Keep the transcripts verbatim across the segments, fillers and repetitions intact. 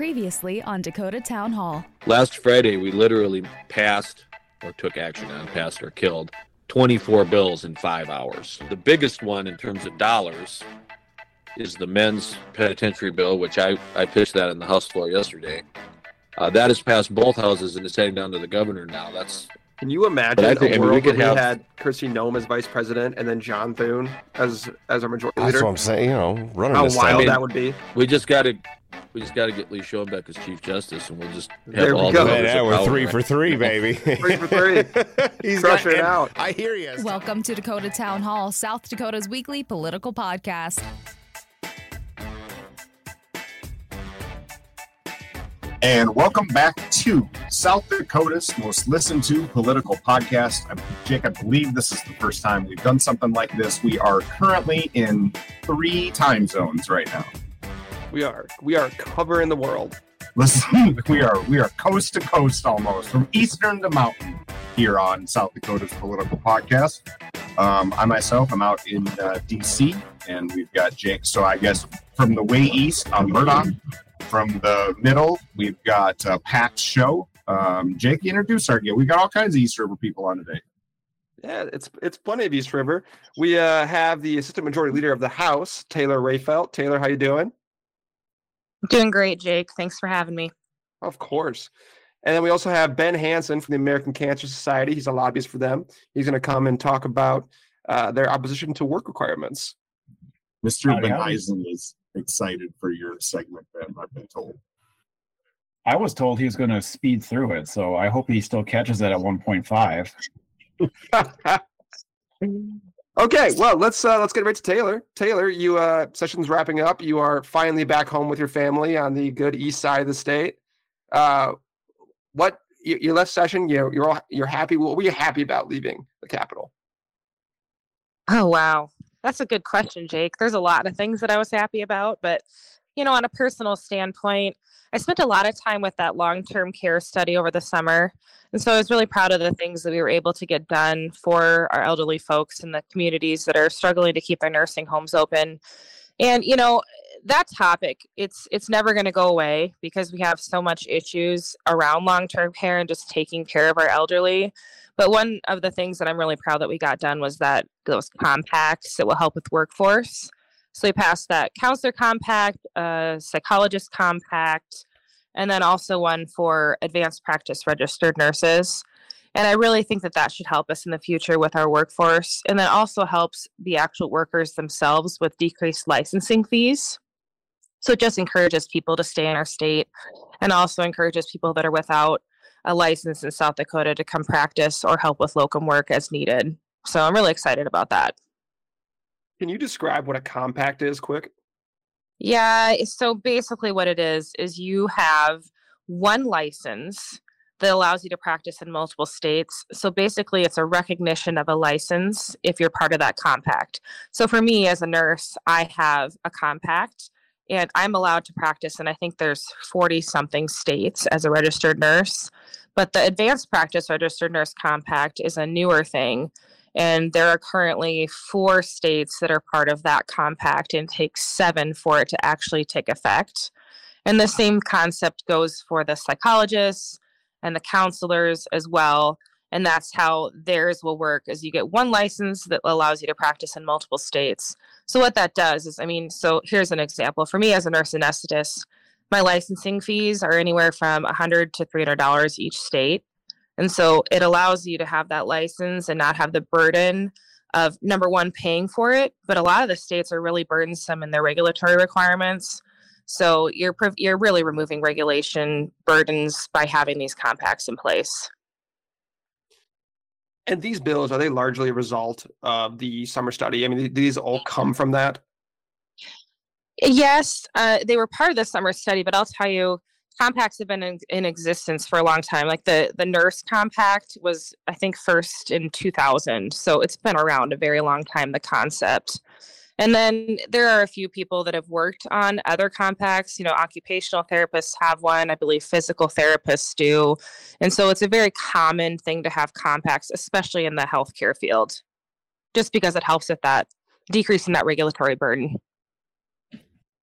Previously on Dakota Town Hall. Last Friday, we literally passed, or took action on, passed or killed, twenty-four bills in five hours. The biggest one in terms of dollars is the men's penitentiary bill, which I, I pitched that in the House floor yesterday. Uh, that has passed both houses and is heading down to the governor now. That's Can you imagine I think, a I mean, world we could where we have- had Kristi Noem as vice president and then John Thune as as our majority That's leader? what I'm saying. You know, running How this wild thing. that would be. we just got to we just got to get Lee Schoenbeck as chief justice, and we'll just have There we all go. the Yeah, levers yeah, of we're power. three for three, baby. Three for three. He's Crushing it got- out. I hear you. Welcome to Dakota Town Hall, South Dakota's weekly political podcast. And welcome back to South Dakota's most listened to political podcast. I'm Jake. I believe this is the first time we've done something like this. We are currently in three time zones right now. We are. We are covering the world. Listen, we are we are coast to coast almost, from eastern to mountain here on South Dakota's political podcast. Um, I myself, I'm out in uh, D C, and we've got Jake. So I guess from the way east, I'm Murdoch. From the middle, we've got uh, Pat's show. Um, Jake, introduce our guest. We got all kinds of East River people on today. Yeah, it's it's plenty of East River. We uh, have the assistant majority leader of the House, Taylor Rayfelt. Taylor, how you doing? Doing great, Jake. Thanks for having me. Of course. And then we also have Ben Hansen from the American Cancer Society. He's a lobbyist for them. He's going to come and talk about uh, their opposition to work requirements. Mister Howdy, Ben howdy. Eisen is excited for your segment, Ben, I've been told. I was told he was going to speed through it, so I hope he still catches it at one point five. Okay, well, let's uh, let's get right to Taylor. Taylor, you uh, session's wrapping up. You are finally back home with your family on the good east side of the state. Uh, what you, your last session? You're you're all, you're happy. What were you happy about leaving the Capitol? Oh, wow. That's a good question, Jake. There's a lot of things that I was happy about, but, you know, on a personal standpoint, I spent a lot of time with that long-term care study over the summer. And so I was really proud of the things that we were able to get done for our elderly folks in the communities that are struggling to keep their nursing homes open. And, you know, that topic, it's it's never going to go away because we have so much issues around long-term care and just taking care of our elderly. But one of the things that I'm really proud that we got done was that those compacts that will help with workforce. So we passed that counselor compact, uh, psychologist compact, and then also one for advanced practice registered nurses. And I really think that that should help us in the future with our workforce. And then also helps the actual workers themselves with decreased licensing fees. So it just encourages people to stay in our state and also encourages people that are without a license in South Dakota to come practice or help with locum work as needed. So I'm really excited about that. Can you describe what a compact is, quick? Yeah, so basically what it is, is you have one license that allows you to practice in multiple states. So basically it's a recognition of a license if you're part of that compact. So for me as a nurse, I have a compact and I'm allowed to practice, and I think there's forty something states as a registered nurse. But the advanced practice registered nurse compact is a newer thing. And there are currently four states that are part of that compact, and it takes seven for it to actually take effect. And the same concept goes for the psychologists and the counselors as well. And that's how theirs will work, is you get one license that allows you to practice in multiple states. So what that does is, I mean, so here's an example. For me as a nurse anesthetist, my licensing fees are anywhere from one hundred dollars to three hundred dollars each state. And so it allows you to have that license and not have the burden of, number one, paying for it. But a lot of the states are really burdensome in their regulatory requirements. So you're you're really removing regulation burdens by having these compacts in place. And these bills, are they largely a result of the summer study? I mean, th- these all come from that? Yes, uh, they were part of the summer study, but I'll tell you, compacts have been in, in existence for a long time. Like the, the nurse compact was, I think, first in two thousand. So it's been around a very long time, the concept. And then there are a few people that have worked on other compacts. You know, occupational therapists have one. I believe physical therapists do. And so it's a very common thing to have compacts, especially in the healthcare field, just because it helps with that, decreasing that regulatory burden.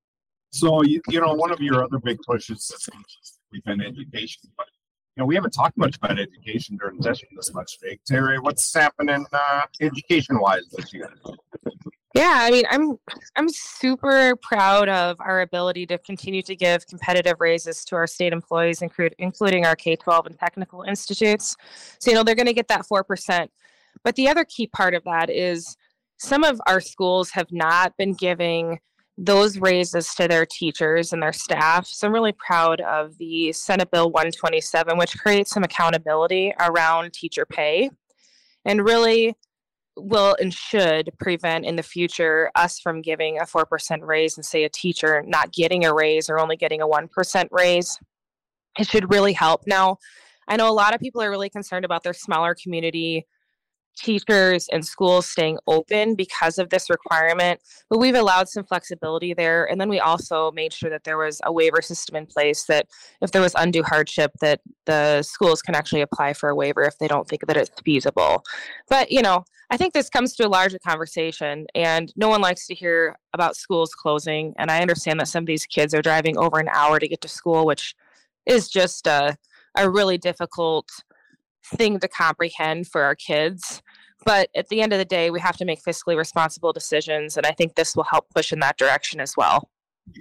So, you, you know, one of your other big pushes has been education, but, you know, we haven't talked much about education during session this much today. Terry, what's happening uh, education-wise this year? Yeah, I mean, I'm I'm super proud of our ability to continue to give competitive raises to our state employees, include, including our K twelve and technical institutes. So, you know, they're going to get that four percent. But the other key part of that is some of our schools have not been giving those raises to their teachers and their staff. So I'm really proud of the Senate Bill one twenty-seven, which creates some accountability around teacher pay and really will and should prevent in the future us from giving a four percent raise and say a teacher not getting a raise or only getting a one percent raise. It should really help. Now, I know a lot of people are really concerned about their smaller community teachers and schools staying open because of this requirement, but we've allowed some flexibility there. And then we also made sure that there was a waiver system in place that if there was undue hardship, that the schools can actually apply for a waiver if they don't think that it's feasible. But, you know, I think this comes to a larger conversation, and no one likes to hear about schools closing. And I understand that some of these kids are driving over an hour to get to school, which is just a, a really difficult thing to comprehend for our kids. But at the end of the day, we have to make fiscally responsible decisions, and I think this will help push in that direction as well.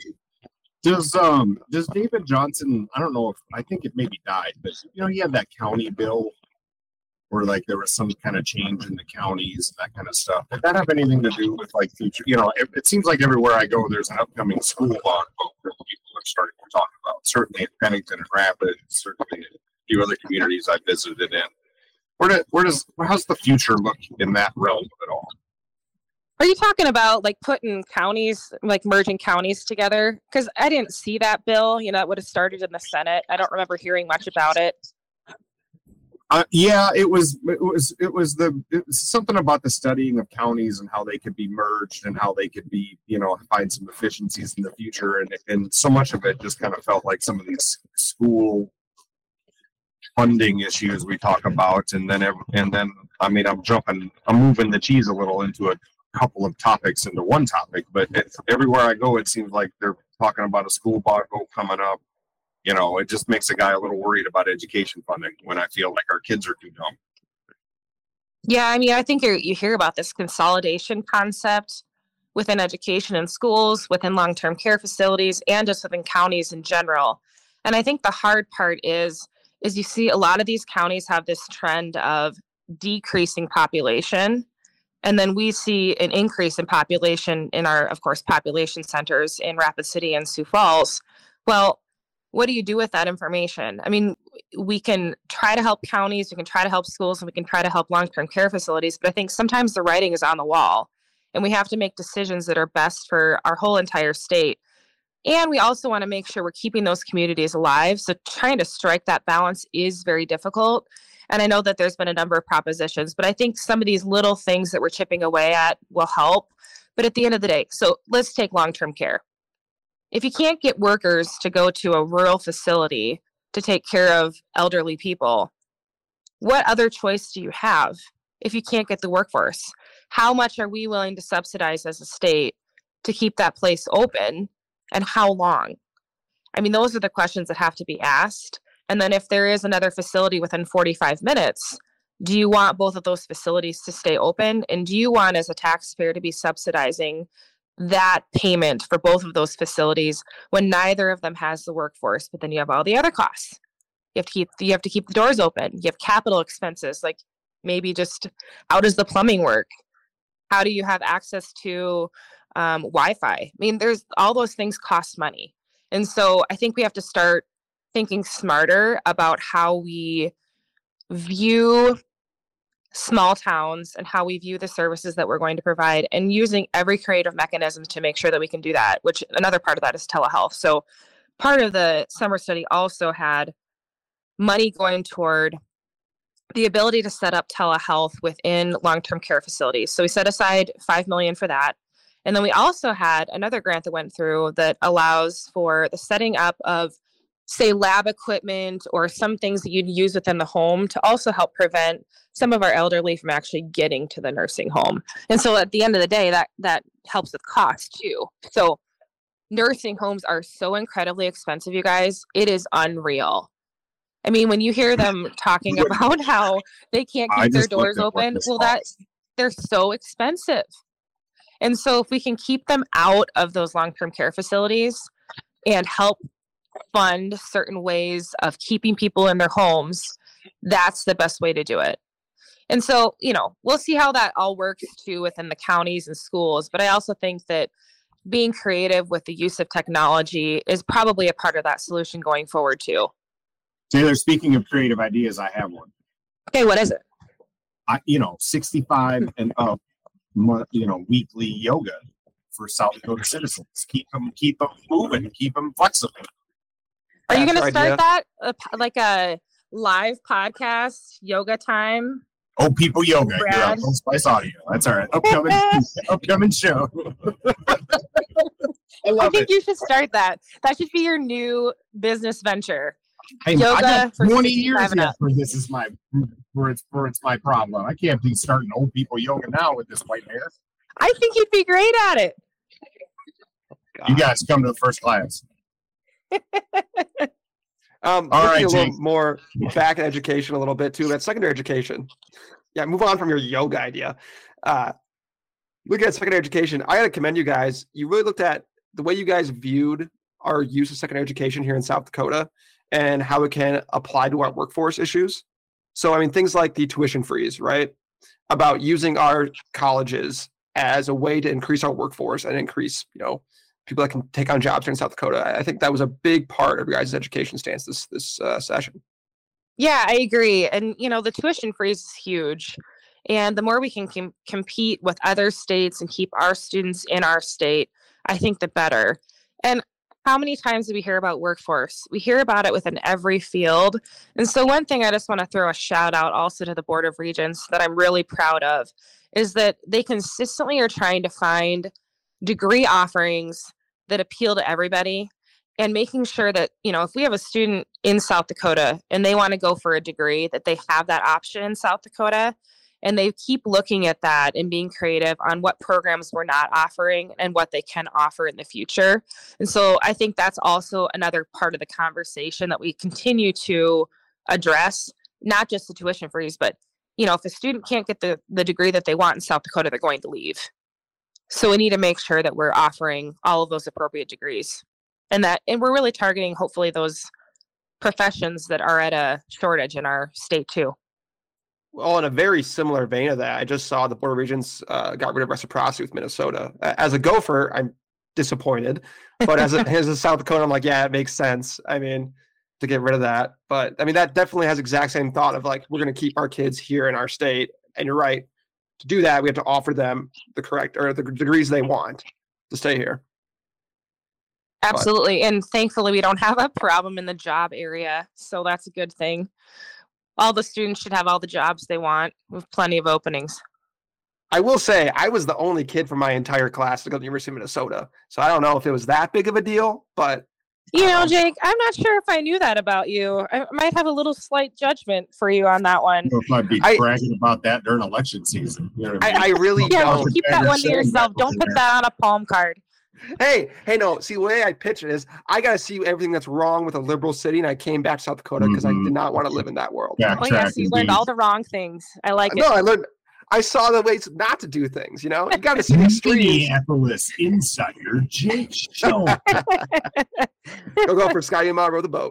Does um does David Johnson, I don't know if, I think it maybe died, but you know, he had that county bill where like there was some kind of change in the counties and that kind of stuff. Did that have anything to do with like future, you know, it, it seems like everywhere I go, there's an upcoming school bond vote that people are starting to talk about. Certainly in Pennington and Rapids, certainly in a few other communities I visited in. Where, do, where does, how's the future look in that realm at all? Are you talking about like putting counties, like merging counties together? Because I didn't see that bill. You know, it would have started in the Senate. I don't remember hearing much about it. Uh, yeah, it was. It was. It was the. It was something about the studying of counties and how they could be merged and how they could be, you know, find some efficiencies in the future. And and so much of it just kind of felt like some of these school funding issues we talk about, and then and then I mean, I'm jumping, I'm moving the cheese a little into a couple of topics into one topic, but it, everywhere I go, it seems like they're talking about a school bond vote coming up. You know, it just makes a guy a little worried about education funding when I feel like our kids are too dumb. Yeah, I mean, I think you you hear about this consolidation concept within education and schools, within long-term care facilities, and just within counties in general. And I think the hard part is, is you see a lot of these counties have this trend of decreasing population. And then we see an increase in population in our, of course, population centers in Rapid City and Sioux Falls. Well, what do you do with that information? I mean, we can try to help counties, we can try to help schools, and we can try to help long-term care facilities, but I think sometimes the writing is on the wall, and we have to make decisions that are best for our whole entire state. And we also want to make sure we're keeping those communities alive. So trying to strike that balance is very difficult. And I know that there's been a number of propositions, but I think some of these little things that we're chipping away at will help. But at the end of the day, so let's take long-term care. If you can't get workers to go to a rural facility to take care of elderly people, what other choice do you have if you can't get the workforce? How much are we willing to subsidize as a state to keep that place open, and how long? I mean, those are the questions that have to be asked. And then if there is another facility within forty-five minutes, do you want both of those facilities to stay open? And do you want, as a taxpayer, to be subsidizing that payment for both of those facilities when neither of them has the workforce, but then you have all the other costs? You have to keep, you have to keep the doors open. You have capital expenses, like maybe just how does the plumbing work? How do you have access to um, Wi-Fi? I mean, there's all those things cost money. And so I think we have to start thinking smarter about how we view small towns and how we view the services that we're going to provide, and using every creative mechanism to make sure that we can do that, which another part of that is telehealth. So part of the summer study also had money going toward the ability to set up telehealth within long-term care facilities. So we set aside five million dollars for that. And then we also had another grant that went through that allows for the setting up of, say, lab equipment or some things that you'd use within the home to also help prevent some of our elderly from actually getting to the nursing home. And so at the end of the day, that that helps with cost too. So nursing homes are so incredibly expensive, you guys. It is unreal. I mean, when you hear them talking about how they can't I keep their just looked doors at what open, this well, that costs. they're so expensive. And so if we can keep them out of those long-term care facilities and help fund certain ways of keeping people in their homes, that's the best way to do it. And so, you know, we'll see how that all works too within the counties and schools. But I also think that being creative with the use of technology is probably a part of that solution going forward too. Taylor, speaking of creative ideas, I have one. Okay, what is it? I, you know, sixty-five and up, mo- you know, weekly yoga for South Dakota citizens. Keep them, keep them moving, keep them flexible. Are you That's going to our start idea. that a p- like a live podcast yoga time? Oh, people yoga here on Brad? Old Spice Audio. That's all right. Upcoming, upcoming show. I I love think it. you should start that. That should be your new business venture. Hey, yoga I got for twenty sixty-five years and yet up. for this is my for it's for it's my problem. I can't be starting old people yoga now with this white hair. I think you'd be great at it. You guys come to the first class. Um, All looking right, a little Jake. more back in education a little bit too. That's secondary education. Yeah, move on from your yoga idea. Uh, look at secondary education. I got to commend you guys. You really looked at the way you guys viewed our use of secondary education here in South Dakota and how it can apply to our workforce issues. So, I mean, things like the tuition freeze, right? About using our colleges as a way to increase our workforce and increase, you know, people that can take on jobs here in South Dakota. I I think that was a big part of your guys' education stance this this uh, session. Yeah, I agree. And, you know, the tuition freeze is huge. And the more we can com- compete with other states and keep our students in our state, I think the better. And how many times do we hear about workforce? We hear about it within every field. And so one thing I just want to throw a shout out also to the Board of Regents that I'm really proud of is that they consistently are trying to find degree offerings that appeal to everybody and making sure that, you know, if we have a student in South Dakota and they want to go for a degree, that they have that option in South Dakota. And they keep looking at that and being creative on what programs we're not offering and what they can offer in the future. And so I think that's also another part of the conversation that we continue to address, not just the tuition freeze, but, you know, if a student can't get the, the degree that they want in South Dakota, they're going to leave. So we need to make sure that we're offering all of those appropriate degrees and that, and we're really targeting hopefully those professions that are at a shortage in our state too. Well, in a very similar vein of that, I just saw the Board of Regents uh, got rid of reciprocity with Minnesota. A- As a Gopher, I'm disappointed, but as a, as a South Dakota, I'm like, yeah, it makes sense. I mean, to get rid of that, but I mean that definitely has exact same thought of like we're going to keep our kids here in our state, and you're right. To do that, we have to offer them the correct or the degrees they want to stay here. Absolutely. And thankfully, we don't have a problem in the job area. So that's a good thing. All the students should have all the jobs they want with plenty of openings. I will say I was the only kid from my entire class to go to the University of Minnesota. So I don't know if it was that big of a deal, but You know, Jake, I'm not sure if I knew that about you. I might have a little slight judgment for you on that one. I don't know if I'd be I- bragging about that during election season. You know what I mean? I, I really Yeah, don't. keep that one to yourself. Don't put that on a palm card. Hey, hey, no. See, the way I pitch it is, I got to see everything that's wrong with a liberal city, and I came back to South Dakota because Mhm. I did not want to live in that world. Yeah, Oh, track yes, you and learned beat. all the wrong things. I like it. No, I learned. I saw the ways not to do things. You know, you got to see the extremes. Minneapolis Insider Jake Show. Go go for Scotty and Ma row the boat.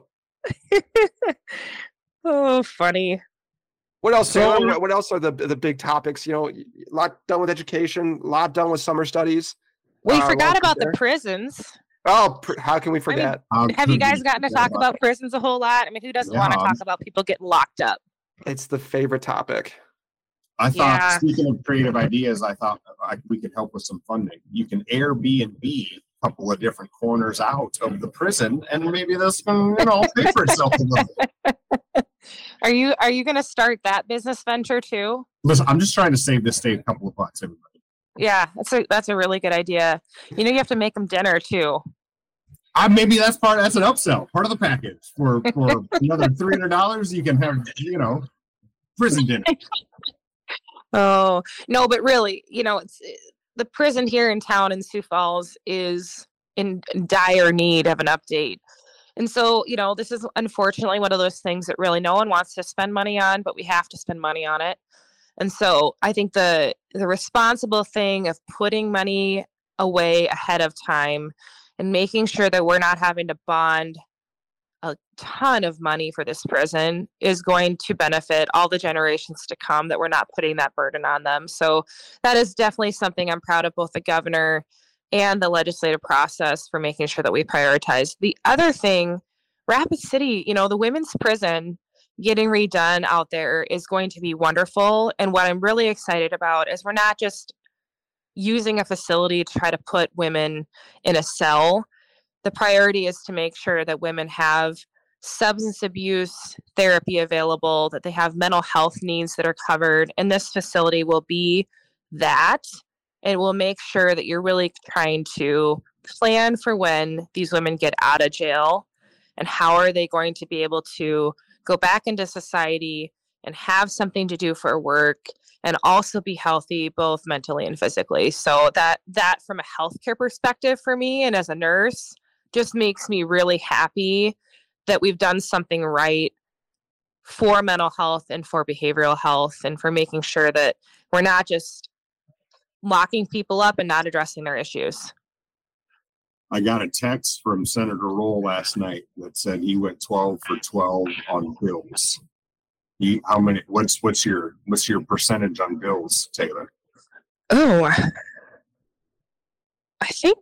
Oh, funny. What else? So- Taylor? What- what else are the the big topics? You know, a lot done with education, a lot done with summer studies. We Uh, forgot well, about there. the prisons. Oh, pr- how can we forget? How Have you could guys we gotten to forget talk about prisons a whole lot? I mean, who doesn't want to Yeah. talk about people getting locked up? It's the favorite topic. I thought, Yeah. speaking of creative ideas, I thought I, we could help with some funding. You can Airbnb a couple of different corners out of the prison, and maybe this can, you know, pay for itself a little bit. Are you are you going to start that business venture too? Listen, I'm just trying to save this state a couple of bucks, everybody. Yeah, that's a that's a really good idea. You know, you have to make them dinner too. Uh, maybe that's part. That's an upsell, part of the package. For for another three hundred dollars, you can have, you know, prison dinner. Oh no, but really, you know, it's the prison here in town in Sioux Falls is in dire need of an update. And so, you know, this is unfortunately one of those things that really no one wants to spend money on, but we have to spend money on it. And so I think the the responsible thing of putting money away ahead of time and making sure that we're not having to bond a ton of money for this prison is going to benefit all the generations to come, that we're not putting that burden on them. So that is definitely something I'm proud of both the governor and the legislative process for making sure that we prioritize. The other thing, Rapid City, you know, the women's prison getting redone out there is going to be wonderful. And what I'm really excited about is we're not just using a facility to try to put women in a cell. The priority is to make sure that women have substance abuse therapy available, that they have mental health needs that are covered. And this facility will be that. And we'll make sure that you're really trying to plan for when these women get out of jail and how are they going to be able to go back into society and have something to do for work and also be healthy, both mentally and physically. So that that from a healthcare perspective for me and as a nurse just makes me really happy that we've done something right for mental health and for behavioral health and for making sure that we're not just locking people up and not addressing their issues. I got a text from Senator Roll last night that said he went twelve for twelve on bills. You, how many? What's what's your what's your percentage on bills, Taylor? Oh, I think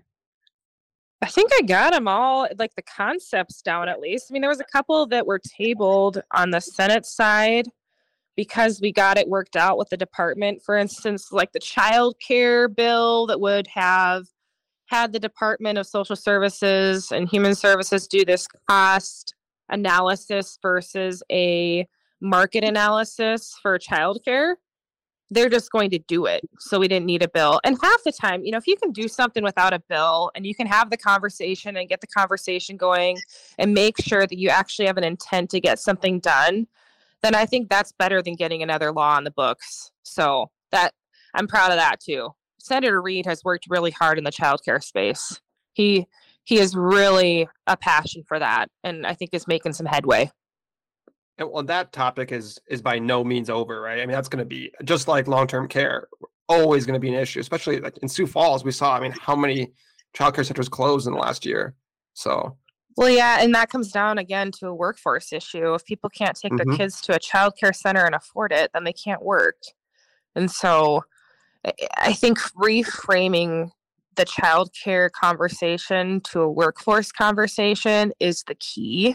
I think I got them all, like the concepts down at least. I mean, there was a couple that were tabled on the Senate side because we got it worked out with the department. For instance, like the child care bill that would have had the Department of Social Services and Human Services do this cost analysis versus a market analysis for childcare. They're just going to do it. So we didn't need a bill. And half the time, you know, if you can do something without a bill and you can have the conversation and get the conversation going and make sure that you actually have an intent to get something done, then I think that's better than getting another law on the books. So that I'm proud of that too. Senator Reed has worked really hard in the childcare space. He he is really a passion for that, and I think is making some headway. And well, that topic is is by no means over, right? I mean, that's going to be just like long-term care, always going to be an issue, especially like in Sioux Falls. We saw, I mean, how many childcare centers closed in the last year. So, well, yeah, and that comes down again to a workforce issue. If people can't take mm-hmm. their kids to a childcare center and afford it, then they can't work. And so, I think reframing the childcare conversation to a workforce conversation is the key.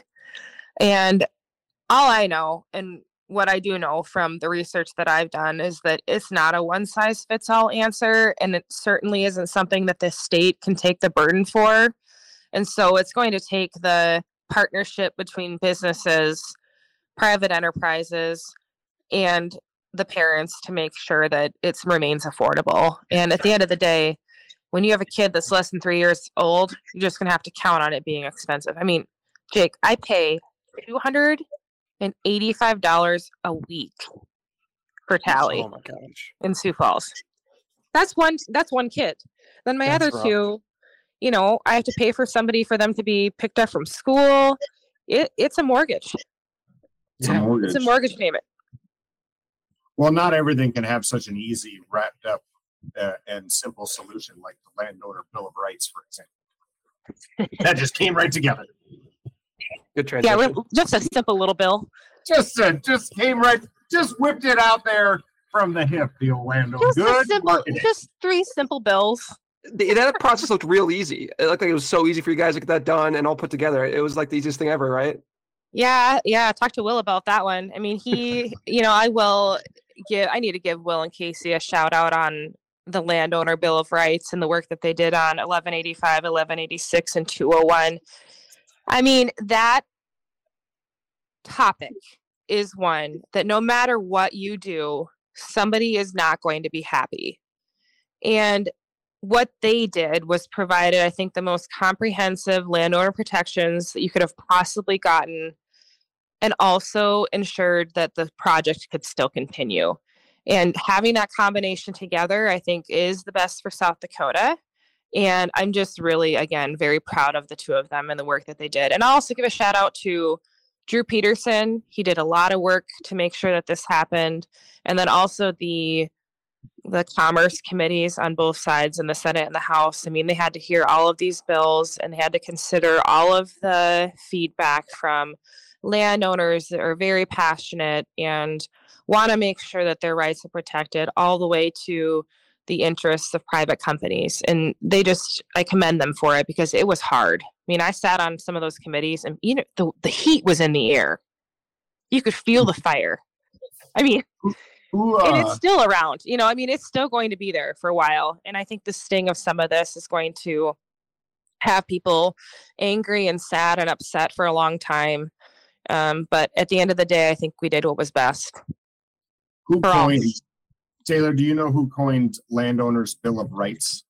And all I know, and what I do know from the research that I've done, is that it's not a one size fits all answer. And it certainly isn't something that the state can take the burden for. And so it's going to take the partnership between businesses, private enterprises, and the parents to make sure that it remains affordable. And at the end of the day, when you have a kid that's less than three years old, you're just going to have to count on it being expensive. I mean, Jake, I pay two hundred eighty-five dollars a week for Tally oh my gosh. in Sioux Falls. That's one, that's one kid. Then my That's other rough. two, you know, I have to pay for somebody for them to be picked up from school. It, it's a mortgage. It's a mortgage. It's a mortgage payment. Well, not everything can have such an easy, wrapped up, uh, and simple solution like the landowner Bill of Rights, for example. That just came right together. Good transition. Yeah, just a simple little bill. Just uh, just came right, just whipped it out there from the hip, the old landowner. Just a Good simple, marketing. just three simple bills. The, that process looked real easy. It looked like it was so easy for you guys to get that done and all put together. It was like the easiest thing ever, right? Yeah, yeah. Talk to Will about that one. I mean, he, you know, I will give, I need to give Will and Casey a shout out on the landowner Bill of Rights and the work that they did on eleven eighty-five, eleven eighty-six, and two oh one. I mean, that topic is one that no matter what you do, somebody is not going to be happy. And what they did was provided, I think, the most comprehensive landowner protections that you could have possibly gotten, and also ensured that the project could still continue. And having that combination together, I think, is the best for South Dakota. And I'm just really, again, very proud of the two of them and the work that they did. And I'll also give a shout out to Drew Peterson. He did a lot of work to make sure that this happened. And then also the the commerce committees on both sides in the Senate and the House. I mean, they had to hear all of these bills and they had to consider all of the feedback from landowners that are very passionate and want to make sure that their rights are protected, all the way to the interests of private companies. And they just, I commend them for it because it was hard. I mean, I sat on some of those committees and you know, the, the heat was in the air. You could feel the fire. I mean, Who, uh, and it's still around, you know, I mean, it's still going to be there for a while. And I think the sting of some of this is going to have people angry and sad and upset for a long time. Um, but at the end of the day, I think we did what was best. who for all. coined, Taylor, do you know who coined Landowners' Bill of Rights?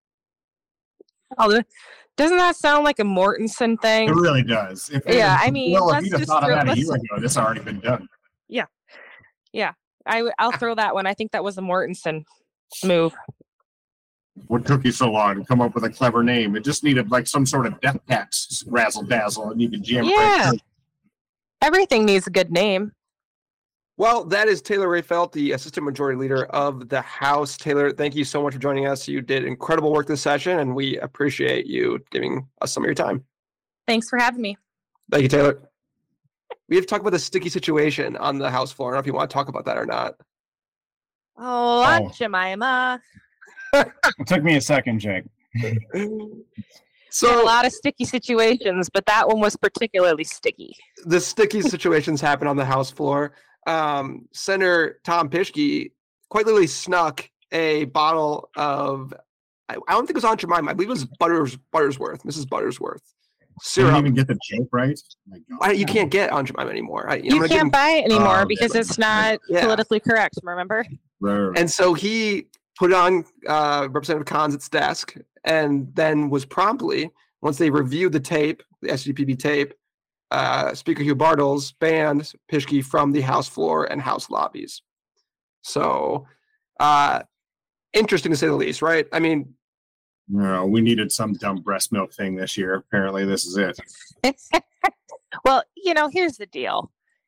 Oh, doesn't that sound like a Mortensen thing? It really does. If it- Yeah, I mean, well, if let's you'd have just thought of throw- that a let's- year ago, this already been done. Yeah, I, I'll throw that one. I think that was a Mortensen move. What took you so long to come up with a clever name? It just needed like some sort of death tax razzle dazzle, and you could jam it right Yeah. through. Everything needs a good name. Well, that is Taylor Rayfelt, the Assistant Majority Leader of the House. Taylor, thank you so much for joining us. You did incredible work this session, and we appreciate you giving us some of your time. Thanks for having me. Thank you, Taylor. We have to talk about the sticky situation on the House floor. I don't know if you want to talk about that or not. Oh, Oh. Aunt Jemima. It took me a second, Jake. Had a So lot of sticky situations, but that one was particularly sticky. the sticky situations happen on the House floor. Um, Senator Tom Pischke quite literally snuck a bottle of, I, I don't think it was Aunt Jemima. I believe it was Butters, Buttersworth, Missus Buttersworth. Didn't Syrup. even get the joke right. My God. I, you can't get Aunt Jemima anymore. I, I'm You gonna give him- can't buy it anymore Oh, because yeah. it's not Yeah. politically correct, remember? Right. And so he put it on uh, Representative Conz's desk, and then was promptly, once they reviewed the tape, the S G P B tape, uh, Speaker Hugh Bartels banned Pischke from the House floor and House lobbies. So, uh, interesting to say the least, right? I mean, No, we needed some dumb breast milk thing this year. Apparently, this is it. Well, you know, here's the deal.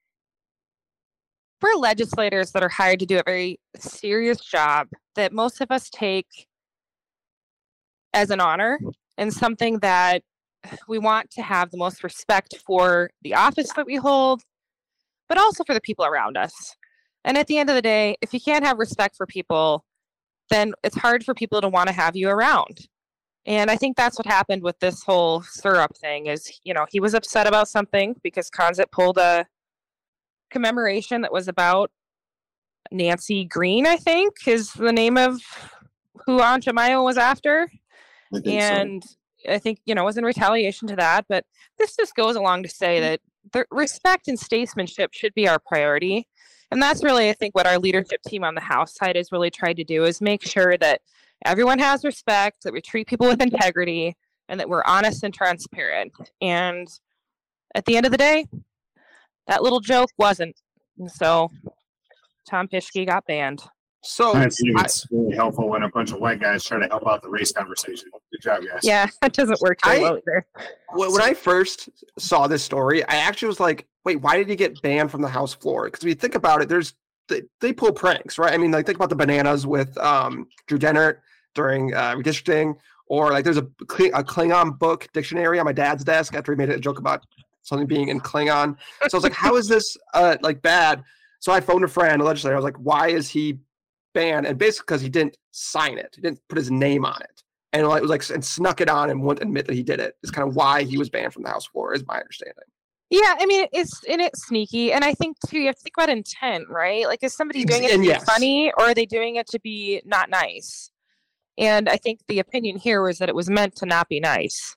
We're legislators that are hired to do a very serious job that most of us take as an honor and something that we want to have the most respect for the office that we hold, but also for the people around us. And at the end of the day, if you can't have respect for people, then it's hard for people to want to have you around. And I think that's what happened with this whole syrup thing is, you know, he was upset about something because Conzit pulled a commemoration that was about Nancy Green, I think, is the name of who Aunt Jemima was after. I think so. And I think, you know, it was in retaliation to that. But this just goes along to say that the respect and statesmanship should be our priority. And that's really, I think, what our leadership team on the House side has really tried to do is make sure that everyone has respect, that we treat people with integrity, and that we're honest and transparent. And at the end of the day, that little joke wasn't. And so Tom Pischke got banned. so I think I- it's really helpful when a bunch of white guys try to help out the race conversation. Good job, guys. Yeah, that doesn't work very I- well either. when when I first saw this story, I actually was like, wait, why did he get banned from the House floor? Because if you think about it, there's they, they pull pranks, right? I mean, like think about the bananas with um, Drew Dennert during uh, redistricting, or like there's a, Kling- a Klingon book dictionary on my dad's desk after he made a joke about something being in Klingon. So I was like, how is this uh, like bad? So I phoned a friend, a legislator. I was like, why is he banned? And basically because he didn't sign it, he didn't put his name on it. And like, it was like and snuck it on and wouldn't admit that he did it. Is kind of why he was banned from the House floor, is my understanding. Yeah, I mean, it's and it's sneaky, and I think too you have to think about intent, right? Like, is somebody Ex- doing it to and be yes. funny, or are they doing it to be not nice? And I think the opinion here was that it was meant to not be nice.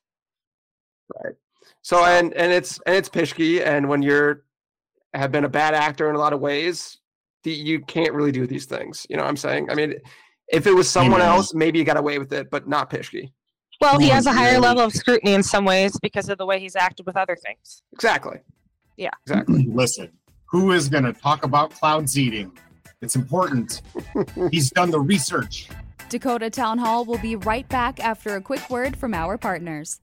So and and it's and it's Pischke, and when you're have been a bad actor in a lot of ways, the, you can't really do these things. You know what I'm saying? I mean, if it was someone Amen. else, maybe you got away with it, but not Pischke. Well, he Come has a on, higher really? level of scrutiny in some ways because of the way he's acted with other things. Exactly. Yeah. Exactly. Listen, who is going to talk about cloud seeding? It's important. He's done the research. Dakota Town Hall will be right back after a quick word from our partners.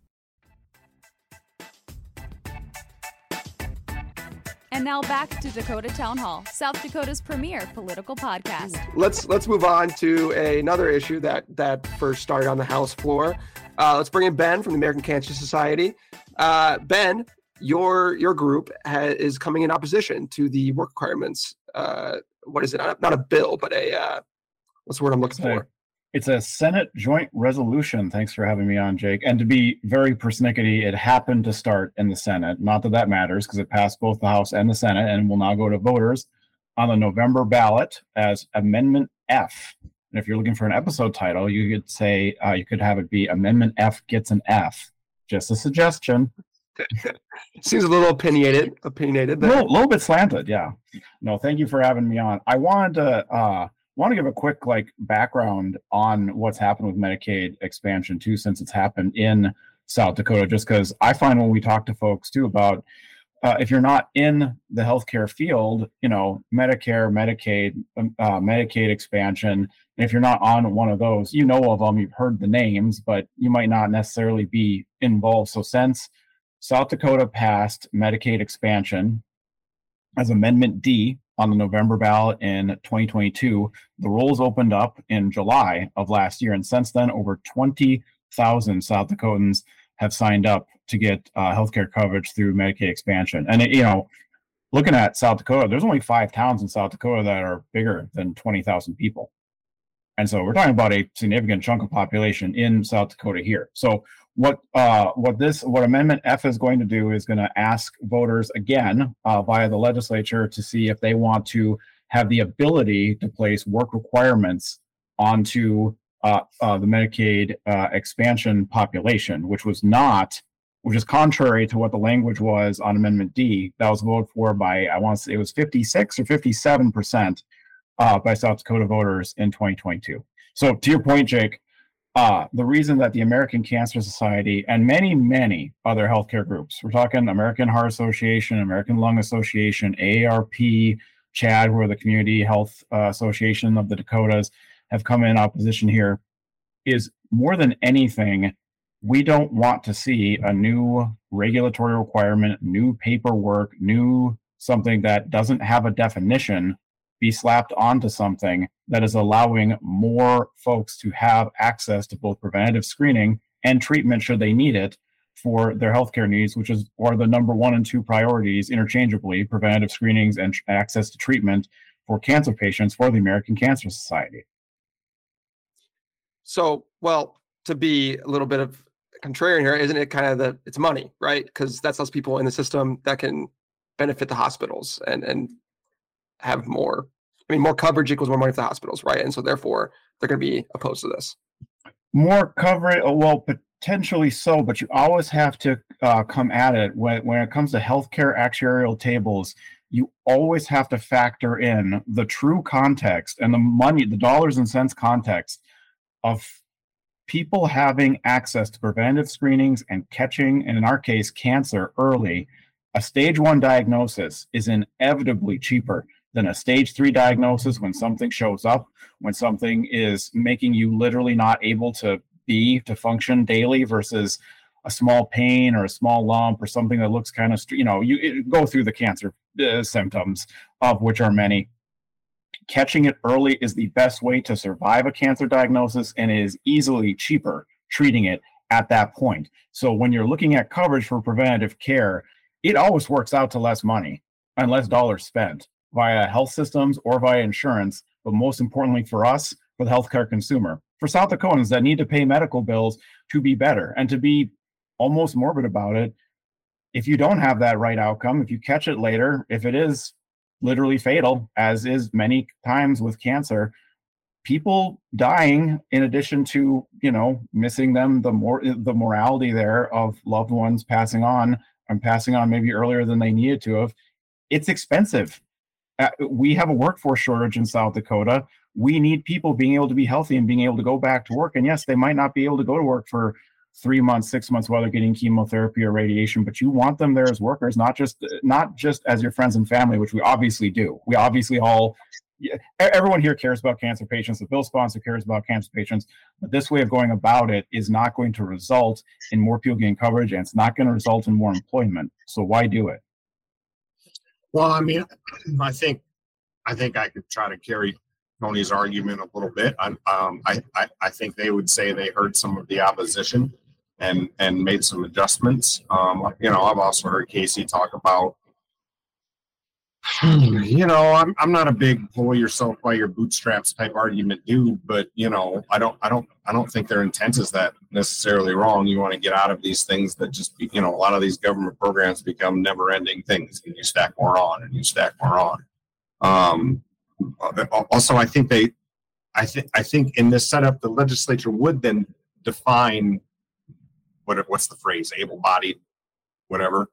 And now back to Dakota Town Hall, South Dakota's premier political podcast. Let's let's move on to a, another issue that that first started on the House floor. Uh, let's bring in Ben from the American Cancer Society. Uh, Ben, your your group ha- is coming in opposition to the work requirements. Uh, what is it? Not, not a bill, but a uh, what's the word I'm looking Sorry. for? It's a Senate joint resolution. Thanks for having me on, Jake. And to be very persnickety, it happened to start in the Senate. Not that that matters, because it passed both the House and the Senate and will now go to voters on the November ballot as Amendment F. And if you're looking for an episode title, you could say, uh, you could have it be Amendment F Gets an F. Just a suggestion. Seems a little opinionated. Opinionated. A There. little, little bit slanted, yeah. No, thank you for having me on. I wanted to uh, want to give a quick like background on what's happened with Medicaid expansion too, since it's happened in South Dakota. Just because I find when we talk to folks too about uh, if you're not in the healthcare field, you know, Medicare, Medicaid, uh, Medicaid expansion. And if you're not on one of those, you know of them, you've heard the names, but you might not necessarily be involved. So since South Dakota passed Medicaid expansion as Amendment D on the November ballot in twenty twenty-two, the rolls opened up in July of last year. And since then, over twenty thousand South Dakotans have signed up to get uh, healthcare coverage through Medicaid expansion. And, it, you know, looking at South Dakota, there's only five towns in South Dakota that are bigger than twenty thousand people. And so we're talking about a significant chunk of population in South Dakota here. So what uh, what this what Amendment F is going to do is going to ask voters again uh, via the legislature to see if they want to have the ability to place work requirements onto uh, uh, the Medicaid uh, expansion population, which was not, which is contrary to what the language was on Amendment D. That was voted for by, I want to say it was fifty-six or fifty-seven percent uh, by South Dakota voters in twenty twenty-two. So to your point, Jake, Uh, the reason that the American Cancer Society and many, many other healthcare groups, we're talking American Heart Association, American Lung Association, A A R P, CHAD, who are the Community Health uh, Association of the Dakotas, have come in opposition here, is more than anything, we don't want to see a new regulatory requirement, new paperwork, new something that doesn't have a definition be slapped onto something that is allowing more folks to have access to both preventative screening and treatment should they need it for their healthcare needs, which is are the number one and two priorities interchangeably, preventative screenings and tr- access to treatment for cancer patients for the American Cancer Society. So, well, to be a little bit of contrarian here, isn't it kind of the it's money, right? Because that's those people in the system that can benefit the hospitals and and have more. I mean, more coverage equals more money for the hospitals, right? And so therefore, they're going to be opposed to this. More coverage, well, potentially so, but you always have to uh, come at it when when it comes to healthcare actuarial tables. You always have to factor in the true context and the money, the dollars and cents context of people having access to preventive screenings and catching, and in our case, cancer early. A stage one diagnosis is inevitably cheaper than a stage three diagnosis when something shows up, when something is making you literally not able to be, to function daily, versus a small pain or a small lump or something that looks kind of, you know, you it, go through the cancer uh, symptoms, of which are many. Catching it early is the best way to survive a cancer diagnosis and is easily cheaper treating it at that point. So when you're looking at coverage for preventative care, it always works out to less money and less dollars spent via health systems or via insurance, but most importantly for us, for the healthcare consumer, for South Dakotans that need to pay medical bills to be better. And to be almost morbid about it, if you don't have that right outcome, if you catch it later, if it is literally fatal, as is many times with cancer, people dying in addition to, you know, missing them, the more the morality there of loved ones passing on and passing on maybe earlier than they needed to have, it's expensive. Uh, we have a workforce shortage in South Dakota. We need people being able to be healthy and being able to go back to work. And yes, they might not be able to go to work for three months, six months while they're getting chemotherapy or radiation, but you want them there as workers, not just not just as your friends and family, which we obviously do. We obviously all yeah, everyone here cares about cancer patients. The bill sponsor cares about cancer patients, but this way of going about it is not going to result in more people getting coverage, and it's not going to result in more employment. So why do it? Well, I mean, I think I think I could try to carry Tony's argument a little bit. I, um, I, I, I think they would say they heard some of the opposition and and made some adjustments. Um, you know, I've also heard Casey talk about, you know, I'm I'm not a big pull yourself by your bootstraps type argument dude, but you know, I don't I don't I don't think their intent is that necessarily wrong. You want to get out of these things that just, you know, a lot of these government programs become never ending things, and you stack more on and you stack more on. Um, also, I think they, I think I think in this setup, the legislature would then define what what's the phrase, able-bodied, whatever.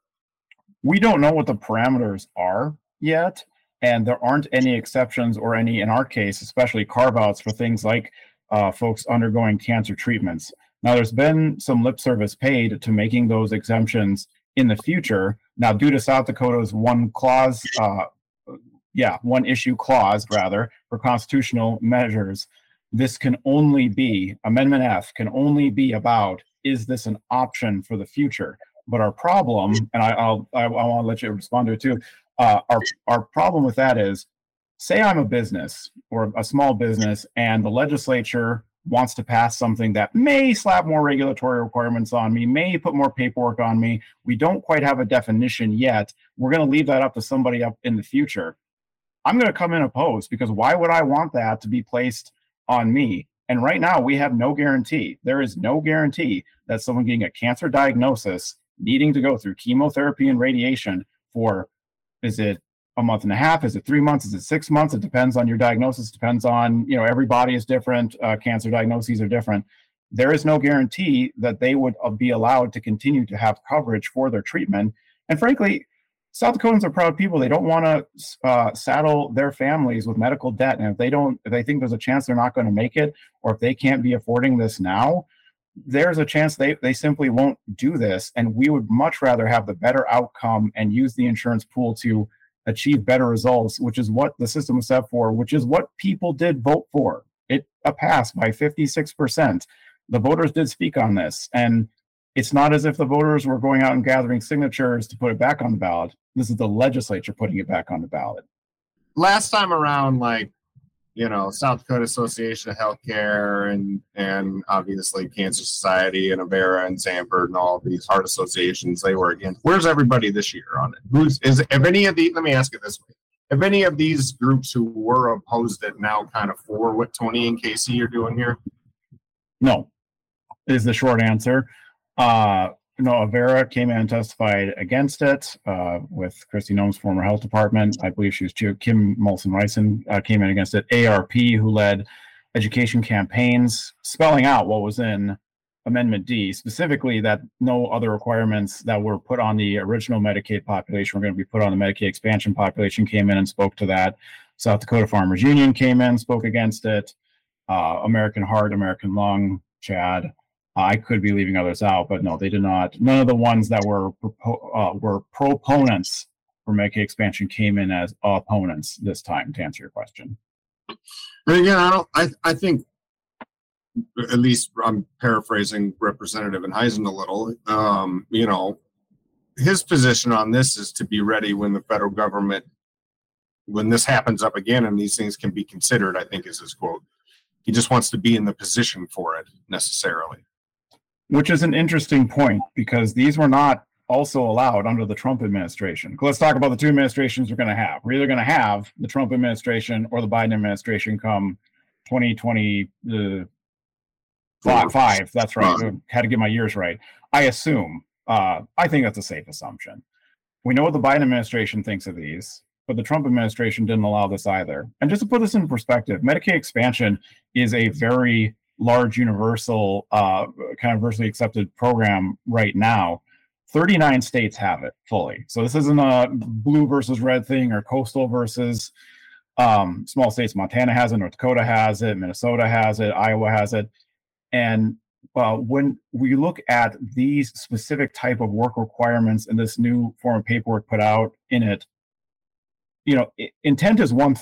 We don't know what the parameters are yet, and there aren't any exceptions or any, in our case, especially carve-outs for things like uh, folks undergoing cancer treatments. Now, there's been some lip service paid to making those exemptions in the future. Now, due to South Dakota's one clause, uh, yeah, one issue clause, rather, for constitutional measures, this can only be, Amendment F can only be about, is this an option for the future? But our problem, and I, I'll, I, I want to let you respond to it too, uh, our, our problem with that is, say I'm a business or a small business and the legislature wants to pass something that may slap more regulatory requirements on me, may put more paperwork on me. We don't quite have a definition yet. We're going to leave that up to somebody up in the future. I'm going to come in opposed, because why would I want that to be placed on me? And right now we have no guarantee. There is no guarantee that someone getting a cancer diagnosis, needing to go through chemotherapy and radiation for, is it a month and a half? Is it three months? Is it six months? It depends on your diagnosis. It depends on, you know, every body is different. Uh, cancer diagnoses are different. There is no guarantee that they would uh, be allowed to continue to have coverage for their treatment. And frankly, South Dakotans are proud people. They don't want to uh, saddle their families with medical debt. And if they don't, if they think there's a chance they're not going to make it, or if they can't be affording this now, there's a chance they, they simply won't do this. And we would much rather have the better outcome and use the insurance pool to achieve better results, which is what the system was set for, which is what people did vote for. It a passed by fifty-six percent. The voters did speak on this. And it's not as if the voters were going out and gathering signatures to put it back on the ballot. This is the legislature putting it back on the ballot. Last time around, like, you know, South Dakota Association of Healthcare and and obviously Cancer Society and Avera and Sanford and all of these heart associations, they were against. Where's everybody this year on it? Who's is if any of the? Let me ask it this way: if any of these groups who were opposed it now kind of for what Tony and Casey are doing here? No, is the short answer. Uh, no, Avera came in and testified against it uh, with Kristi Noem's former health department. I believe she was Kim Molson-Ryson uh, came in against it. A R P, who led education campaigns spelling out what was in Amendment D, specifically that no other requirements that were put on the original Medicaid population were going to be put on the Medicaid expansion population, came in and spoke to that. South Dakota Farmers Union came in, spoke against it. Uh, American Heart, American Lung, CHAD. I could be leaving others out, but no, they did not. None of the ones that were uh, were proponents for Medicaid expansion came in as opponents this time, to answer your question. But again, I don't. I I think, at least I'm paraphrasing Representative Enheisen a little. Um, you know, his position on this is to be ready when the federal government, when this happens up again and these things can be considered. I think is his quote. He just wants to be in the position for it necessarily. Which is an interesting point, because these were not also allowed under the Trump administration. Let's talk about the two administrations we're going to have. We're either going to have the Trump administration or the Biden administration come twenty twenty-five. That's right. I had to get my years right. I assume. Uh, I think that's a safe assumption. We know what the Biden administration thinks of these, but the Trump administration didn't allow this either. And just to put this in perspective, Medicaid expansion is a very large, universal, uh, kind of universally accepted program right now. thirty-nine states have it fully. So this isn't a blue versus red thing or coastal versus um, small states. Montana has it, North Dakota has it, Minnesota has it, Iowa has it. And uh, when we look at these specific type of work requirements and this new form of paperwork put out in it, you know, intent is one thing,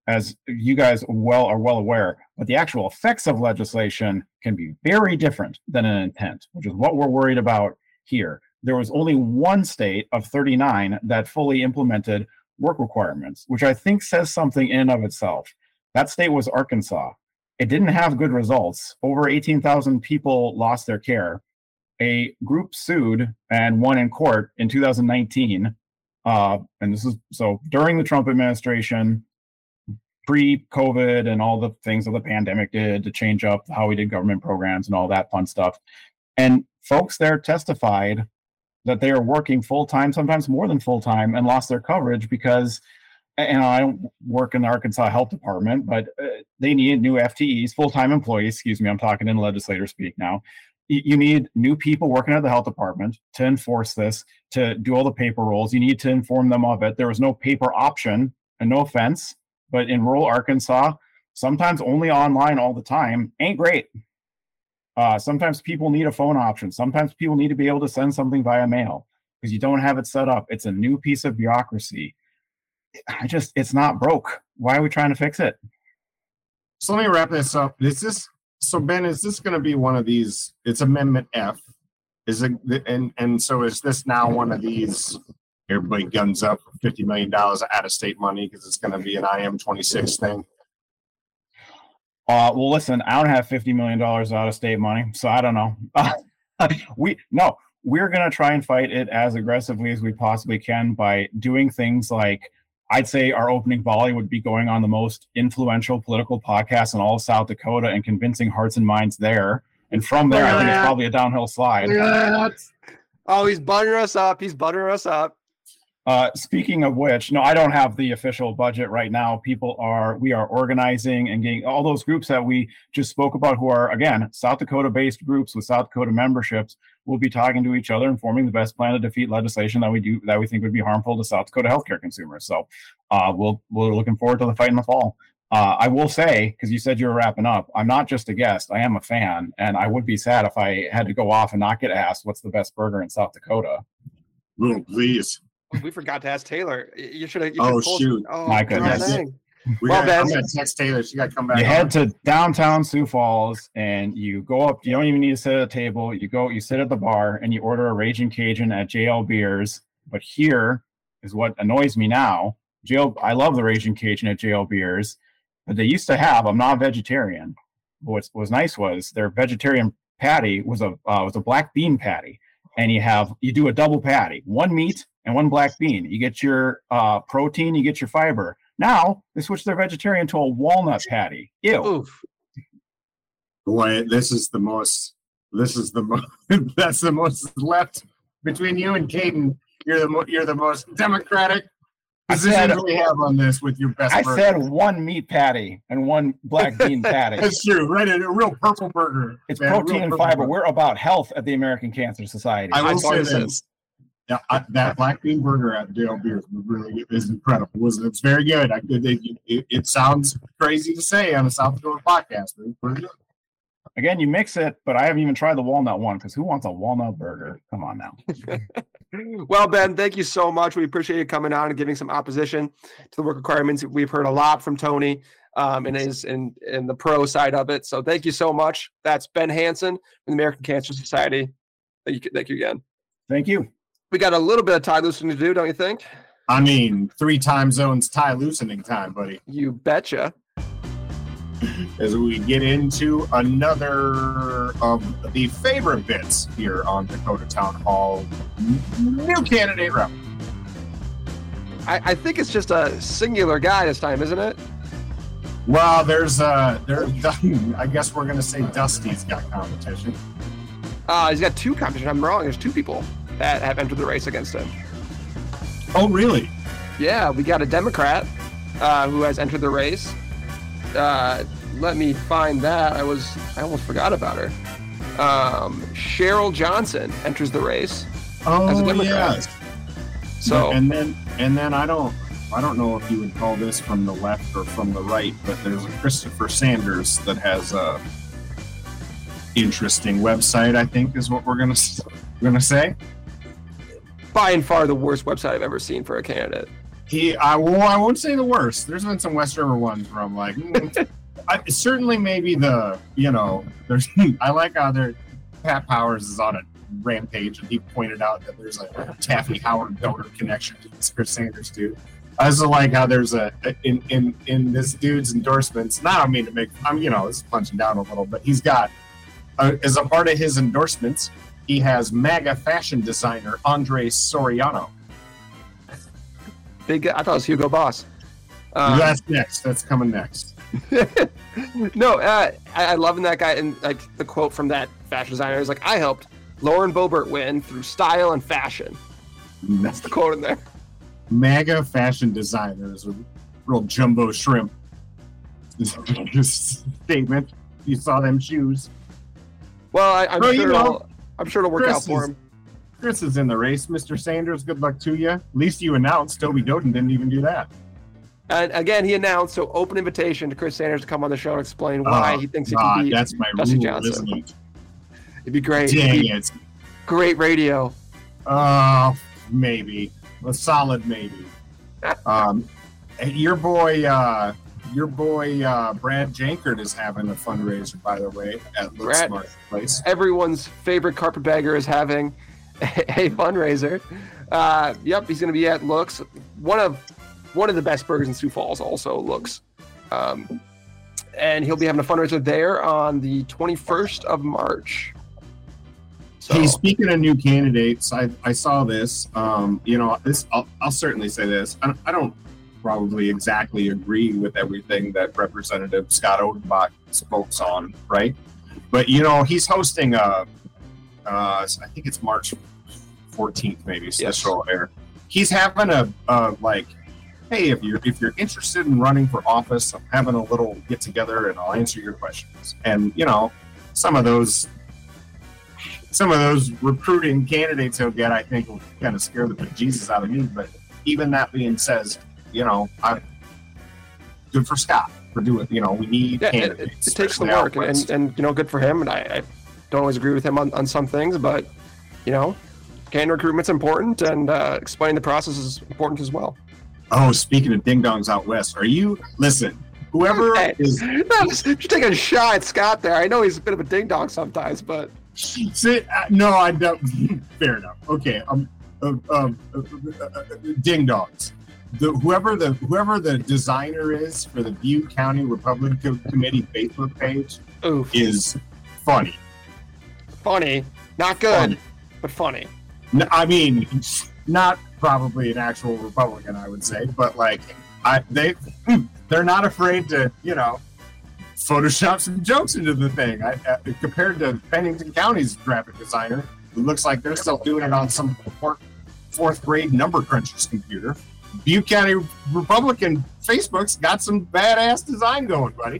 as you guys well are well aware, but the actual effects of legislation can be very different than an intent, which is what we're worried about here. There was only one state of thirty-nine that fully implemented work requirements, which I think says something in and of itself. That state was Arkansas. It didn't have good results. Over eighteen thousand people lost their care. A group sued and won in court in two thousand nineteen. Uh, and this is so during the Trump administration, pre-COVID and all the things that the pandemic did to change up how we did government programs and all that fun stuff. And folks there testified that they are working full-time, sometimes more than full-time, and lost their coverage because, and I don't work in the Arkansas Health Department, but uh, they needed new F T Es, full-time employees, excuse me, I'm talking in legislator speak now. Y- you need new people working at the health department to enforce this, to do all the paper rolls. You need to inform them of it. There was no paper option, and no offense, but in rural Arkansas, sometimes only online all the time ain't great. Uh, sometimes people need a phone option. Sometimes people need to be able to send something via mail because you don't have it set up. It's a new piece of bureaucracy. I just, it's not broke. Why are we trying to fix it? So let me wrap this up. Is this, so Ben, is this going to be one of these, it's Amendment F. Is it, and, and so is this now one of these, everybody guns up fifty million dollars out of state money because it's going to be an I M twenty-six thing? Uh, well, listen, I don't have fifty million dollars out of state money, so I don't know. we no, we're going to try and fight it as aggressively as we possibly can by doing things like, I'd say our opening volley would be going on the most influential political podcast in all of South Dakota and convincing hearts and minds there. And from there, I think it's probably a downhill slide. Oh, he's buttering us up. He's buttering us up. Uh, speaking of which, no, I don't have the official budget right now. People are, we are organizing and getting all those groups that we just spoke about who are, again, South Dakota-based groups with South Dakota memberships will be talking to each other and forming the best plan to defeat legislation that we do, that we think would be harmful to South Dakota healthcare consumers. So uh, we'll, we're looking forward to the fight in the fall. Uh, I will say, because you said you were wrapping up, I'm not just a guest, I am a fan, and I would be sad if I had to go off and not get asked what's the best burger in South Dakota. Oh, please. We forgot to ask Taylor. You should have. Oh, shoot. Oh, My goodness. dang. We Well, gotta, Ben- I'm going to text Taylor. She got to come back. You on. head to downtown Sioux Falls and you go up, you don't even need to sit at a table. You go, you sit at the bar and you order a Raging Cajun at J L Beers. But here is what annoys me now. J L, I love the Raging Cajun at J L Beers, but they used to have, I'm not a vegetarian. What was nice was their vegetarian patty was a uh, was a black bean patty. And you have, you do a double patty, one meat and one black bean. You get your uh, protein, you get your fiber. Now they switch their vegetarian to a walnut patty. Ew. Oof. Boy, this is the most, this is the most, that's the most left between you and Caden. You're the, mo- you're the most democratic I position said- we have on this with your best I burger. said one meat patty and one black bean patty. That's true, right? A real purple burger. It's man, a real protein and purple fiber. burger. We're about health at the American Cancer Society. I will I say thought this. this. Yeah, I, that black bean burger at J L Beers was really is incredible. It was it's very good. I, it, it, it sounds crazy to say on a South Dakota podcast, but it's pretty good. Again, you mix it, but I haven't even tried the walnut one because who wants a walnut burger? Come on now. Well, Ben, thank you so much. We appreciate you coming on and giving some opposition to the work requirements. We've heard a lot from Tony um, and his in in the pro side of it. So thank you so much. That's Ben Hansen from the American Cancer Society. Thank you, thank you again. Thank you. We got a little bit of tie loosening to do, don't you think? I mean, three time zones tie loosening time, buddy. You betcha. As we get into another of the favorite bits here on Dakota Town Hall, new candidate rep. I, I think it's just a singular guy this time, isn't it? Well, there's uh, there. I guess we're gonna say Dusty's got competition. Uh, he's got two competition. I'm wrong. There's two people that have entered the race against him. Oh, really? Yeah, we got a Democrat uh, who has entered the race. Uh, let me find that. I was I almost forgot about her. Um, Cheryl Johnson enters the race. Oh, As a Democrat. yes. So and then and then I don't I don't know if you would call this from the left or from the right, but there's a Christopher Sanders that has a interesting website. I think is what we're gonna gonna say. by and far the worst website I've ever seen for a candidate. he, I, well, I won't say the worst. There's been some West River ones where I'm like, mm, I, certainly maybe the, you know, there's. I like how there, Pat Powers is on a rampage, and he pointed out that there's a Taffy Howard donor connection to this Chris Sanders dude. I also like how there's a in in in this dude's endorsements. Now I don't mean to make, I'm you know, this is punching down a little, but he's got uh, as a part of his endorsements, he has MAGA fashion designer Andre Soriano. Big. I thought it was Hugo Boss. Um, That's next. That's coming next. no, uh, I, I love that guy, and like the quote from that fashion designer is like, "I helped Lauren Boebert win through style and fashion." That's the quote in there. MAGA fashion designer is a real jumbo shrimp. This statement. You saw them shoes. Well, I, I'm well, sure. You know, it'll, I'm sure it'll work Chris out for is, him. Chris is in the race, Mister Sanders. Good luck to you. At least you announced. Toby Doden didn't even do that. And again, he announced so open invitation to Chris Sanders to come on the show and explain why oh, he thinks he God, can beat that's my Dusty rule, Johnson. isn't it? It'd be great. Dang It'd be it. Great radio. Uh, maybe a solid maybe. Um, your boy, uh, your boy uh, Brad Jankert is having a fundraiser, by the way, at Looks Brad, Marketplace. Everyone's favorite carpetbagger is having a, a fundraiser. Uh, yep, he's going to be at Looks. One of one of the best burgers in Sioux Falls, also Looks. Um, and he'll be having a fundraiser there on the twenty-first of March. So, hey, speaking of new candidates, I, I saw this. Um, you know, this I'll, I'll certainly say this. I, I don't probably exactly agree with everything that Representative Scott Odenbach spoke on, right? But you know, he's hosting a, uh, I think it's March fourteenth, maybe. So yes. this will air. He's having a, a like, hey, if you're if you're interested in running for office, I'm having a little get together and I'll answer your questions. And you know, some of those. Some of those recruiting candidates he'll get, I think, will kind of scare the bejesus out of me. But even that being said, you know, I'm good for Scott for doing. You know, we need yeah, candidates. It, it takes the work, and, and, and you know, good for him. And I, I don't always agree with him on, on some things, but you know, candidate recruitment's important, and uh, explaining the process is important as well. Oh, speaking of ding dongs out west, are you listen? Whoever hey, is, you're taking a shot at Scott there. I know he's a bit of a ding dong sometimes, but. See, uh, no, I don't. Fair enough. Okay, um, uh, um, uh, uh, uh, ding dongs. The whoever the whoever the designer is for the Butte County Republican Committee Facebook page Oof. is funny. Funny, not good, Funny. but funny. No, I mean, not probably an actual Republican, I would say, but like, I they they're not afraid to, you know. Photoshop some jokes into the thing. I, uh, compared to Bennington County's graphic designer, it looks like they're still doing it on some fourth, fourth grade number cruncher's computer. Butte County Republican Facebook's got some badass design going, buddy.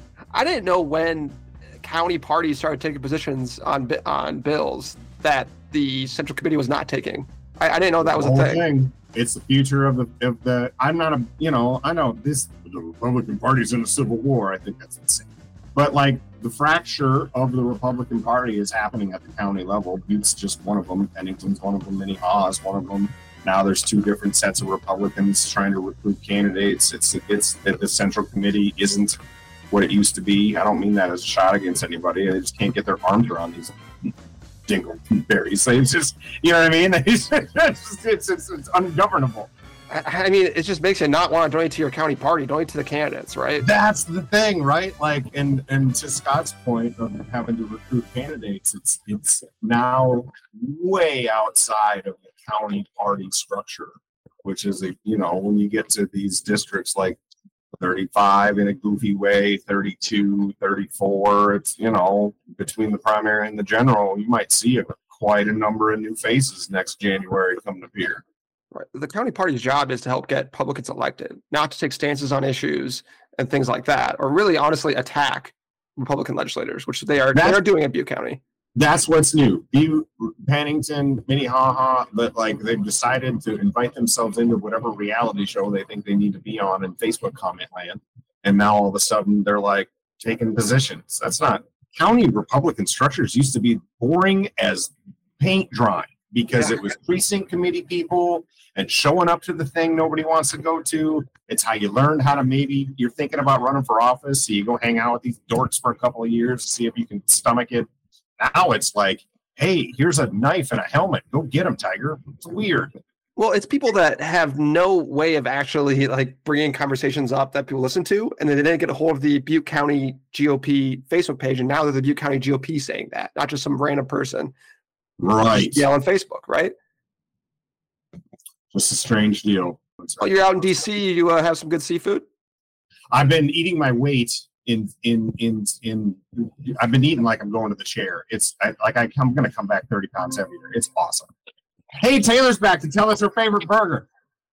I didn't know when county parties started taking positions on on bills that the Central Committee was not taking. I, I didn't know that was a thing. thing. It's the future of the of the. I'm not a you know I know this. The Republican Party's in a civil war. I think that's insane. But like the fracture of the Republican Party is happening at the county level. Butte's just one of them. Pennington's one of them. Minnehaha is one of them. Now there's two different sets of Republicans trying to recruit candidates. It's it's that the Central Committee isn't what it used to be. I don't mean that as a shot against anybody. They just can't get their arms around these dingleberries. It's just, you know what I mean? It's it's, it's, it's, it's ungovernable. I mean, it just makes you not want to donate to your county party, donate to the candidates, right? That's the thing, right? Like, and and to Scott's point of having to recruit candidates, it's it's now way outside of the county party structure, which is a you know when you get to these districts like thirty-five in a goofy way, thirty-two, thirty-four, it's you know between the primary and the general, you might see a, quite a number of new faces next January come to appear. Right. The county party's job is to help get Republicans elected, not to take stances on issues and things like that, or really, honestly, attack Republican legislators, which they are they are doing in Butte County. That's what's new. Butte, Pennington, Minnehaha, but like they've decided to invite themselves into whatever reality show they think they need to be on in Facebook comment land, and now all of a sudden they're like taking positions. That's not county Republican structures used to be boring as paint drying. because Yeah. it was precinct committee people and showing up to the thing nobody wants to go to. It's how you learned how to maybe you're thinking about running for office. So you go hang out with these dorks for a couple of years to see if you can stomach it. Now it's like, hey, here's a knife and a helmet. Go get him, Tiger. It's weird. Well, it's people that have no way of actually like bringing conversations up that people listen to, and then they didn't get a hold of the Butte County G O P Facebook page, and now they're the Butte County G O P saying that, not just some random person Right. yell on Facebook, right? Just a strange deal. Well, you're out in D C. You uh, have some good seafood. I've been eating my weight in in in in. I've been eating like I'm going to the chair. It's I, like I, I'm going to come back thirty pounds heavier. It's awesome. Hey, Taylor's back to tell us her favorite burger.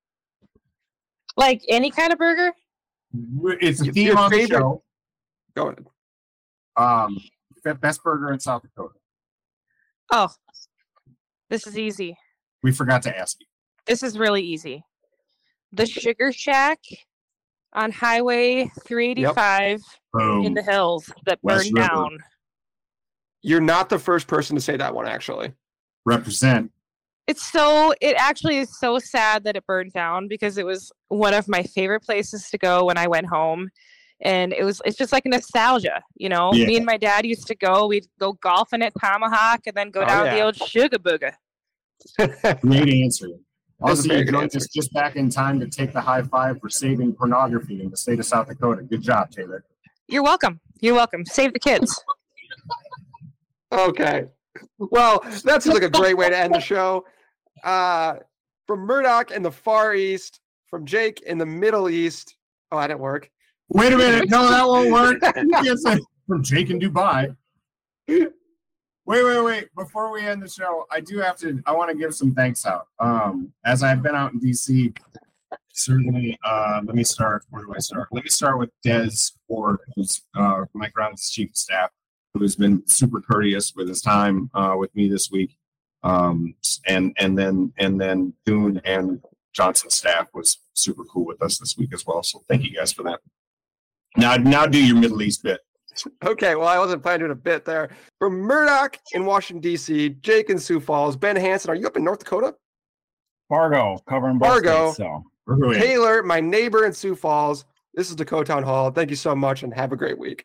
Like any kind of burger? It's a Your- theme your on the favorite- show. Go ahead. Um, be- best burger in South Dakota. Oh, this is easy. We forgot to ask you. This is really easy. The Sugar Shack on Highway three eighty-five Boom. in the hills that West burned River. down. You're not the first person to say that one, actually. Represent. It's so, it actually is so sad that it burned down because it was one of my favorite places to go when I went home. And it was, it's just like nostalgia, you know? Yeah. Me and my dad used to go, we'd go golfing at Tomahawk and then go Oh, down yeah. the old Sugar Booger. Great answer. That's a Also, very you good joined answer. us just back in time to take the high five for saving pornography in the state of South Dakota. Good job, Taylor. You're welcome. You're welcome. Save the kids. Okay. Well, that seems like a great way to end the show. Uh, from Murdoch in the Far East, from Jake in the Middle East. Oh, that didn't work. Wait a minute. No, that won't work. You can't say from Jake in Dubai. Wait, wait, wait. Before we end the show, I do have to, I want to give some thanks out. Um, as I've been out in D C, certainly, uh, let me start. Where do I start? Let me start with Des Ford, who's uh, Mike Brown's chief of staff, who has been super courteous with his time uh, with me this week. Um, and, and then, and then Thune and Johnson's staff was super cool with us this week as well. So thank you guys for that. Now, now do your Middle East bit. Okay, well, I wasn't planning on a bit there. From Murdoch in Washington, D C, Jake in Sioux Falls, Ben Hansen, are you up in North Dakota? Fargo, covering both Fargo. states, so. Really? Taylor, my neighbor in Sioux Falls. This is Dakota Town Hall. Thank you so much and have a great week.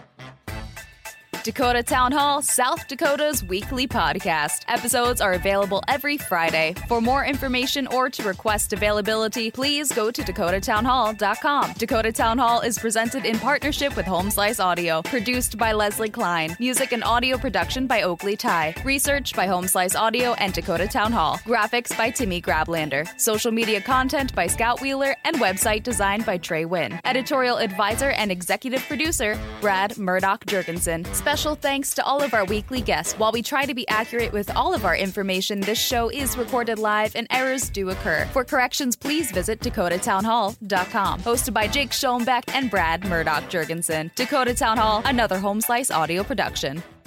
Dakota Town Hall, South Dakota's weekly podcast. Episodes are available every Friday. For more information or to request availability, please go to dakota town hall dot com. Dakota Town Hall is presented in partnership with Home Slice Audio. Produced by Leslie Klein. Music and audio production by Oakley Ty. Research by Home Slice Audio and Dakota Town Hall. Graphics by Timmy Grablander. Social media content by Scout Wheeler and website designed by Trey Wynn. Editorial advisor and executive producer, Brad Murdoch Jurgensen. Special thanks to all of our weekly guests. While we try to be accurate with all of our information, this show is recorded live and errors do occur. For corrections, please visit dakota town hall dot com. Hosted by Jake Schoenbeck and Brad Murdoch Jurgensen. Dakota Town Hall, another Home Slice audio production.